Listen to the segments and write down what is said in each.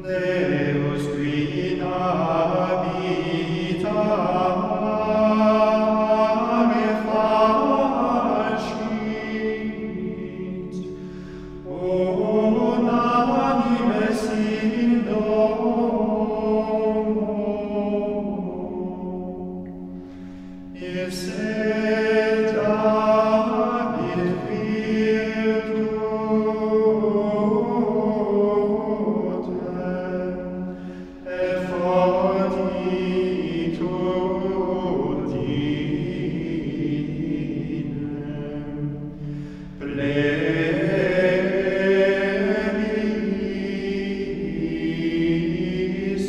Deus qui in habitare facit, unanimes in domo, sed habit virtutem et fortitudinem plebis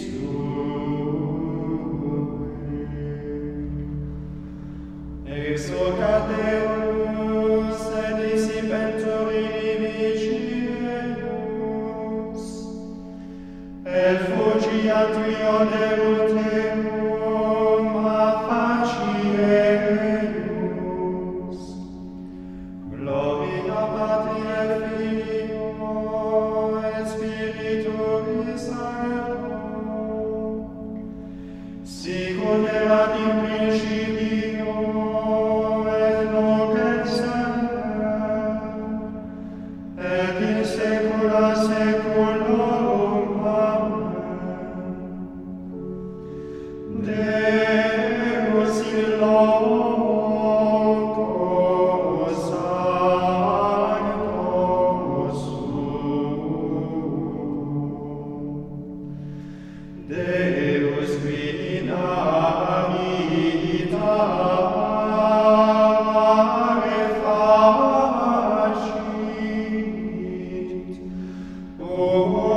exultat Deus et dissipentur inimicieus, et fugiat vio Deuterum a facieus. Gloria Patri et Filio et Spiritui Sancto, sicut erat in principio et nunc et semper, et in saecula saeculorum. Amen. Deus in loco sancto suo, Deus qui in habitare facit,